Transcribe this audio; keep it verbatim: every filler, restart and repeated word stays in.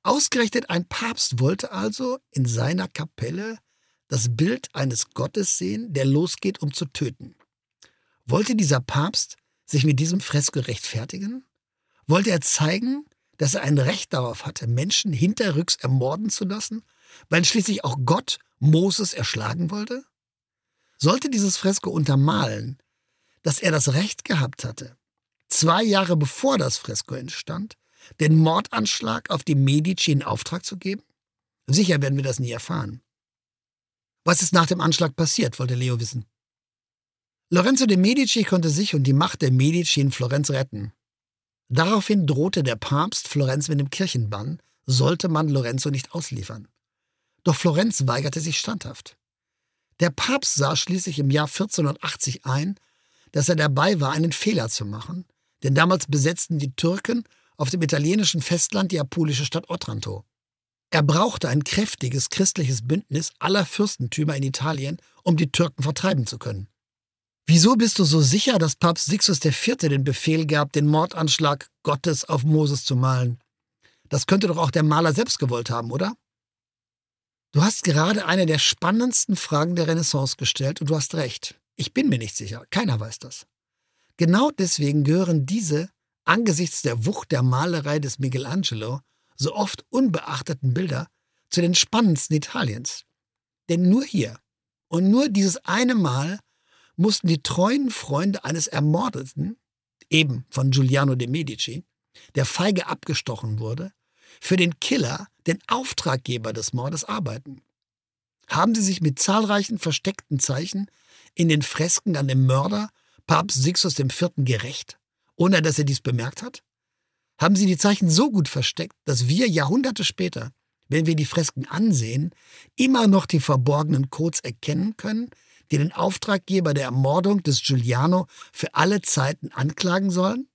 Ausgerechnet ein Papst wollte also in seiner Kapelle das Bild eines Gottes sehen, der losgeht, um zu töten. Wollte dieser Papst sich mit diesem Fresko rechtfertigen? Wollte er zeigen, dass er ein Recht darauf hatte, Menschen hinterrücks ermorden zu lassen, weil schließlich auch Gott Moses erschlagen wollte? Sollte dieses Fresko untermalen, dass er das Recht gehabt hatte, zwei Jahre bevor das Fresko entstand, den Mordanschlag auf die Medici in Auftrag zu geben? Sicher werden wir das nie erfahren. Was ist nach dem Anschlag passiert, wollte Leo wissen. Lorenzo de' Medici konnte sich und die Macht der Medici in Florenz retten. Daraufhin drohte der Papst Florenz mit dem Kirchenbann, sollte man Lorenzo nicht ausliefern. Doch Florenz weigerte sich standhaft. Der Papst sah schließlich im Jahr vierzehnhundertachtzig ein, dass er dabei war, einen Fehler zu machen, denn damals besetzten die Türken auf dem italienischen Festland die apulische Stadt Otranto. Er brauchte ein kräftiges christliches Bündnis aller Fürstentümer in Italien, um die Türken vertreiben zu können. Wieso bist du so sicher, dass Papst Sixtus der Vierte den Befehl gab, den Mordanschlag Gottes auf Moses zu malen? Das könnte doch auch der Maler selbst gewollt haben, oder? Du hast gerade eine der spannendsten Fragen der Renaissance gestellt und du hast recht. Ich bin mir nicht sicher. Keiner weiß das. Genau deswegen gehören diese, angesichts der Wucht der Malerei des Michelangelo, so oft unbeachteten Bilder zu den spannendsten Italiens. Denn nur hier und nur dieses eine Mal mussten die treuen Freunde eines Ermordeten, eben von Giuliano de' Medici, der feige abgestochen wurde, für den Killer, den Auftraggeber des Mordes, arbeiten. Haben sie sich mit zahlreichen versteckten Zeichen in den Fresken an dem Mörder, Papst Sixtus der Vierte, gerächt, ohne dass er dies bemerkt hat? Haben sie die Zeichen so gut versteckt, dass wir Jahrhunderte später, wenn wir die Fresken ansehen, immer noch die verborgenen Codes erkennen können, die den Auftraggeber der Ermordung des Giuliano für alle Zeiten anklagen sollen?